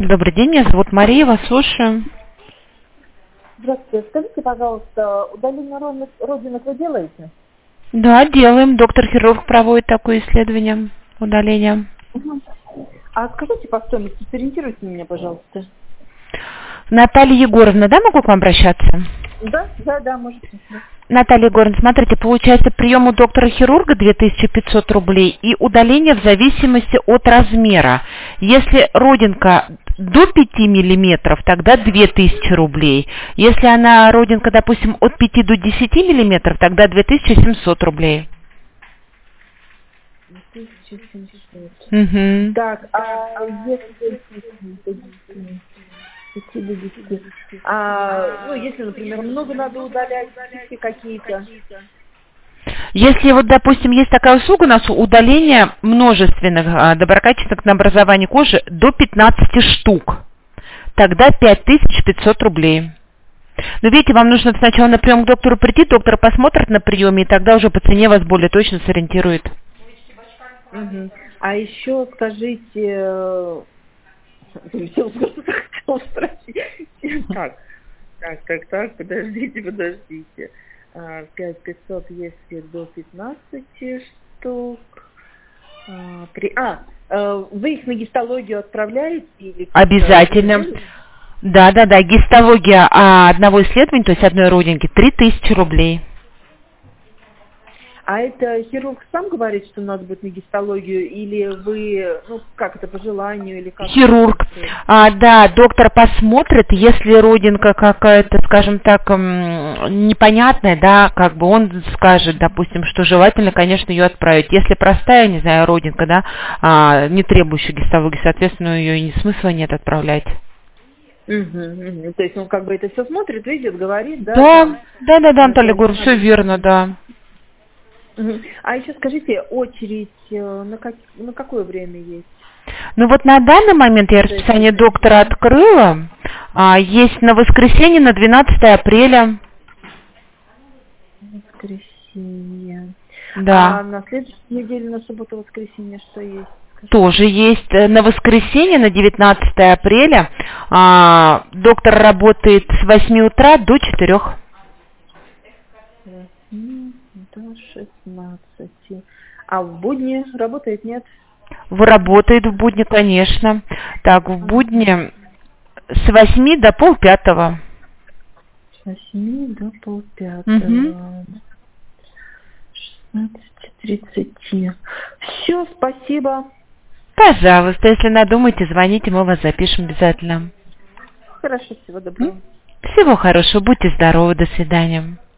Добрый день, меня зовут Мария, вас слушаю. Здравствуйте. Скажите, пожалуйста, удаление родинок вы делаете? Да, делаем. Доктор-хирург проводит такое исследование удаления. Угу. А скажите по стоимости, сориентируйте меня, пожалуйста. Наталья Егоровна, да, могу к вам обращаться? Да, можете. Да. Наталья Егоровна, смотрите, получается прием у доктора-хирурга 2500 рублей и удаление в зависимости от размера. Если родинка до 5 миллиметров, тогда 2000 рублей. Если она родинка, допустим, от 5 до 10 миллиметров, тогда 2700 рублей. 2700. Угу. Так, а если 5 до 10? Если, например, много надо удалять, какие-то. Если вот, допустим, есть такая услуга у нас удаление множественных доброкачественных на образование кожи до 15 штук, тогда 5500 рублей. Но видите, вам нужно сначала на прием к доктору прийти, доктор посмотрит на приеме, и тогда уже по цене вас более точно сориентирует. Угу. А еще скажите, хотела спросить. Так, подождите. 5500, если до 15 штук. Вы их на гистологию отправляете? Или обязательно. Да, гистология одного исследования, то есть одной родинки, 3000 рублей. А это хирург сам говорит, что надо будет на гистологию, или вы, как это, по желанию, или как? Хирург. Да, доктор посмотрит, если родинка какая-то, скажем так, непонятная, да, как бы он скажет, допустим, что желательно, конечно, ее отправить. Если простая, не знаю, родинка, да, не требующая гистологии, соответственно, ее и смысла нет отправлять. То есть он как бы это все смотрит, видит, говорит, да? Да, Наталья Егоровна, все верно, да. А еще скажите, очередь на какое время есть? Ну вот на данный момент я расписание доктора открыла. Есть на воскресенье, на 12 апреля. Воскресенье. Да. А на следующей неделе, на субботу-воскресенье, что есть? Тоже есть. На воскресенье, на 19 апреля, доктор работает с 8 утра до 4. До 16. А в будни работает, нет? Работает в будни, конечно. Так, в будни с 8 до 4:30. С 8 до 4:30. 16:30. Все, спасибо. Пожалуйста, если надумаете, звоните, мы вас запишем обязательно. Хорошо, всего доброго. Всего хорошего, будьте здоровы, до свидания.